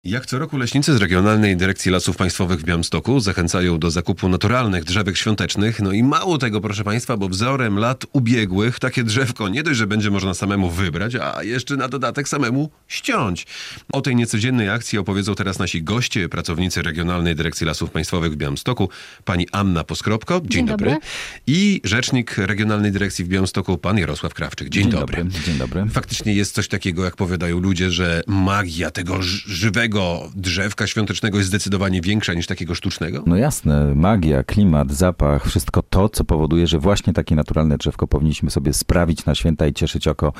Jak co roku leśnicy z Regionalnej Dyrekcji Lasów Państwowych w Białymstoku zachęcają do zakupu naturalnych drzewek świątecznych. No i mało tego, proszę Państwa, bo wzorem lat ubiegłych takie drzewko nie dość, że będzie można samemu wybrać, a jeszcze na dodatek samemu ściąć. O tej niecodziennej akcji opowiedzą teraz nasi goście, pracownicy Regionalnej Dyrekcji Lasów Państwowych w Białymstoku, pani Anna Poskropko. Dzień dobry. I rzecznik Regionalnej Dyrekcji w Białymstoku, pan Jarosław Krawczyk. Dzień dobry. Dzień dobry. Faktycznie jest coś takiego, jak powiadają ludzie, że magia tego żywego drzewka świątecznego jest zdecydowanie większa niż takiego sztucznego? No jasne, magia, klimat, zapach, wszystko to, co powoduje, że właśnie takie naturalne drzewko powinniśmy sobie sprawić na święta i cieszyć oko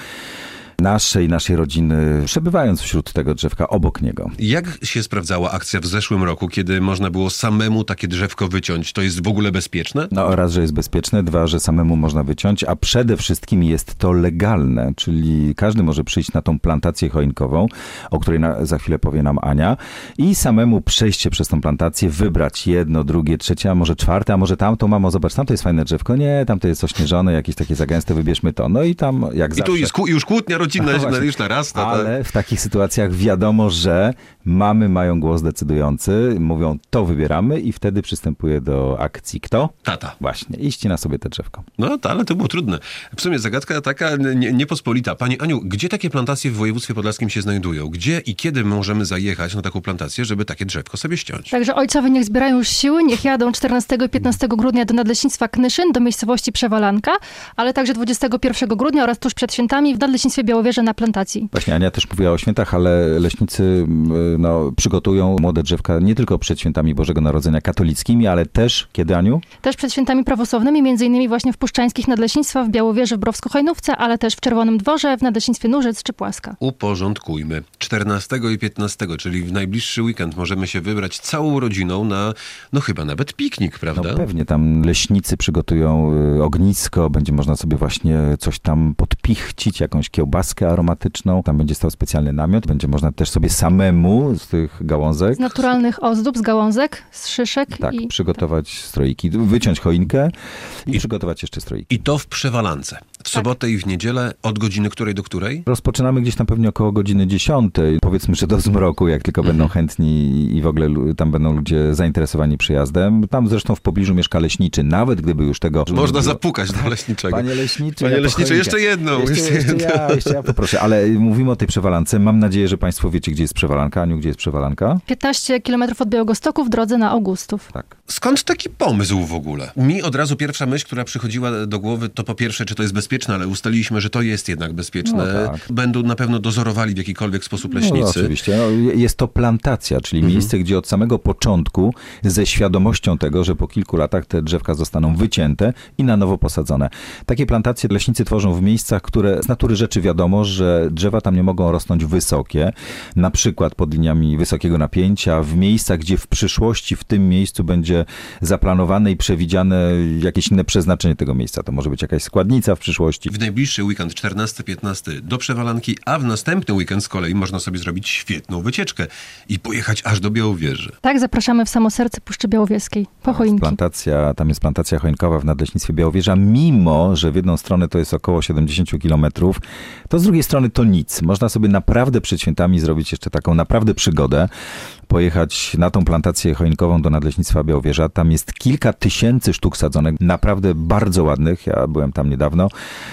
naszej rodziny, przebywając wśród tego drzewka, obok niego. Jak się sprawdzała akcja w zeszłym roku, kiedy można było samemu takie drzewko wyciąć? To jest w ogóle bezpieczne? No raz, że jest bezpieczne, dwa, że samemu można wyciąć, a przede wszystkim jest to legalne, czyli każdy może przyjść na tą plantację choinkową, o której za chwilę powie nam Ania, i samemu przejść się przez tą plantację, wybrać jedno, drugie, trzecie, a może czwarte, a może tamto, mamo, zobacz, tamto jest fajne drzewko, nie, tamto jest ośnieżone, jakieś takie za gęste, wybierzmy to. No i tam, jak zawsze. I tu jest już kłótnia rodzinna już narasta. Ale w takich sytuacjach wiadomo, że mamy mają głos decydujący, mówią, to wybieramy i wtedy przystępuje do akcji kto? Tata. Właśnie, i ścina sobie te drzewko. No, ale to było trudne. W sumie zagadka taka niepospolita. Pani Aniu, gdzie takie plantacje w województwie podlaskim się znajdują? Gdzie i kiedy możemy zajechać na taką plantację, żeby takie drzewko sobie ściąć? Także ojcowie niech zbierają już siły, niech jadą 14 i 15 grudnia do Nadleśnictwa Knyszyn, do miejscowości Przewalanka, ale także 21 grudnia oraz tuż przed świętami w Nadleśnictwie Białowieże na plantacji. Właśnie Ania też mówiła o świętach, ale leśnicy przygotują młode drzewka nie tylko przed świętami Bożego Narodzenia katolickimi, ale też, kiedy, Aniu? Też przed świętami prawosławnymi, między innymi właśnie w Puszczańskich Nadleśnictwach, w Białowieży, w Browsko-Hojnówce, ale też w Czerwonym Dworze, w Nadleśnictwie Nurzec czy Płaska. Uporządkujmy. 14 i 15, czyli w najbliższy weekend możemy się wybrać całą rodziną na, chyba nawet piknik, prawda? No pewnie, tam leśnicy przygotują ognisko, będzie można sobie właśnie coś tam podpichcić, jakąś kiełbaskę aromatyczną, tam będzie stał specjalny namiot, będzie można też sobie samemu z tych gałązek. Z naturalnych ozdób, z gałązek, z szyszek. Tak, przygotować stroiki, wyciąć choinkę i przygotować jeszcze stroiki. I to w Przewalance. W sobotę i w niedzielę od godziny której do której? Rozpoczynamy gdzieś tam pewnie około godziny 10. Powiedzmy, że do zmroku, jak tylko będą chętni i w ogóle tam będą ludzie zainteresowani przyjazdem. Tam zresztą w pobliżu mieszka leśniczy, nawet gdyby już tego... Można zapukać do leśniczego. Panie leśniczy, jeszcze jedną. Jeszcze ja poproszę, ale mówimy o tej Przewalance. Mam nadzieję, że państwo wiecie, gdzie jest Przewalanka. Aniu, gdzie jest Przewalanka? 15 km od Białegostoku w drodze na Augustów. Tak. Skąd taki pomysł w ogóle? Mi od razu pierwsza myśl, która przychodziła do głowy, to po pierwsze, czy to jest bezpieczne, ale ustaliliśmy, że to jest jednak bezpieczne. No tak. Będą na pewno dozorowali w jakikolwiek sposób leśnicy. No, oczywiście. Jest to plantacja, czyli miejsce, gdzie od samego początku ze świadomością tego, że po kilku latach te drzewka zostaną wycięte i na nowo posadzone. Takie plantacje leśnicy tworzą w miejscach, które z natury rzeczy wiadomo, że drzewa tam nie mogą rosnąć wysokie, na przykład pod liniami wysokiego napięcia, w miejscach, gdzie w przyszłości w tym miejscu będzie zaplanowane i przewidziane jakieś inne przeznaczenie tego miejsca. To może być jakaś składnica w przyszłości. W najbliższy weekend 14-15 do Przewalanki, a w następny weekend z kolei można sobie zrobić świetną wycieczkę i pojechać aż do Białowieży. Tak, zapraszamy w samo serce Puszczy Białowieskiej, po choinki. Tam jest plantacja choinkowa w Nadleśnictwie Białowieża, mimo że w jedną stronę to jest około 70 kilometrów, to z drugiej strony to nic. Można sobie naprawdę przed świętami zrobić jeszcze taką naprawdę przygodę, pojechać na tą plantację choinkową do Nadleśnictwa Białowieża. Tam jest kilka tysięcy sztuk sadzonek, naprawdę bardzo ładnych. Ja byłem tam niedawno.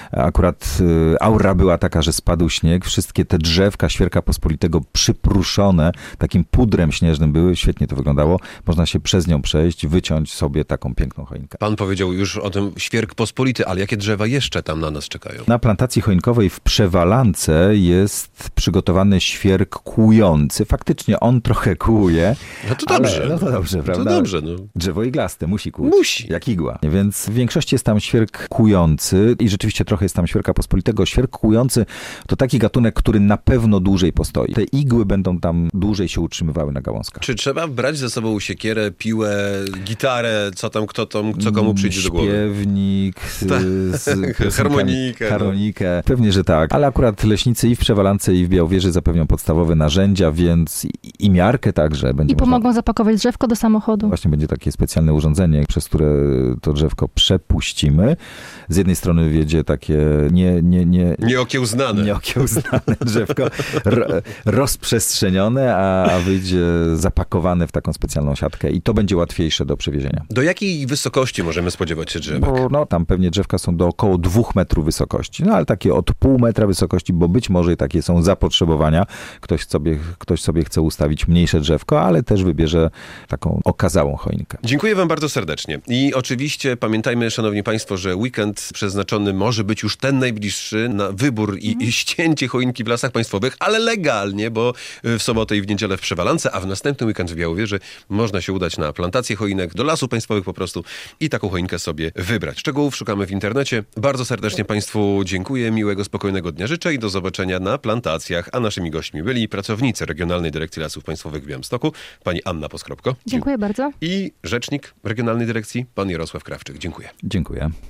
Akurat aura była taka, że spadł śnieg. Wszystkie te drzewka Świerka Pospolitego przypruszone takim pudrem śnieżnym były. Świetnie to wyglądało. Można się przez nią przejść, wyciąć sobie taką piękną choinkę. Pan powiedział już o tym Świerk Pospolity, ale jakie drzewa jeszcze tam na nas czekają? Na plantacji choinkowej w Przewalance jest przygotowany świerk kłujący. Faktycznie on trochę kłuje. No to dobrze. No to dobrze, prawda? To dobrze, no. Drzewo iglaste musi kłuć. Musi. Jak igła. Więc w większości jest tam świerk kłujący i rzeczywiście trochę jest tam Świerka Pospolitego. Świerk kłujący to taki gatunek, który na pewno dłużej postoi. Te igły będą tam dłużej się utrzymywały na gałązkach. Czy trzeba brać ze sobą siekierę, piłę, gitarę, co komu przyjdzie do głowy? Śpiewnik, harmonikę. No. Pewnie, że tak. Ale akurat leśnicy i w Przewalance, i w Białowieży zapewnią podstawowe narzędzia, więc i miarkę także będzie I pomogą zapakować drzewko do samochodu. Właśnie będzie takie specjalne urządzenie, przez które to drzewko przepuścimy. Z jednej strony wiedzie takie Nieokiełznane. nieokiełznane drzewko, rozprzestrzenione, a wyjdzie zapakowane w taką specjalną siatkę i to będzie łatwiejsze do przewiezienia. Do jakiej wysokości możemy spodziewać się drzewek? Bo tam pewnie drzewka są do około 2 metrów wysokości, ale takie od pół metra wysokości, bo być może i takie są zapotrzebowania. Ktoś sobie chce ustawić mniejsze drzewko, ale też wybierze taką okazałą choinkę. Dziękuję wam bardzo serdecznie. I oczywiście pamiętajmy, szanowni państwo, że weekend przeznaczony może być już ten najbliższy na wybór i ścięcie choinki w Lasach Państwowych, ale legalnie, bo w sobotę i w niedzielę w Przewalance, a w następny weekend w Białowieży można się udać na plantację choinek, do Lasów Państwowych po prostu i taką choinkę sobie wybrać. Szczegółów szukamy w internecie. Bardzo serdecznie państwu dziękuję, miłego, spokojnego dnia życzę i do zobaczenia na plantacjach. A naszymi gośćmi byli pracownicy Regionalnej Dyrekcji Lasów Państwowych w Białymstoku, pani Anna Poskropko. Dziękuję bardzo. I rzecznik Regionalnej Dyrekcji, pan Jarosław Krawczyk. Dziękuję. Dziękuję.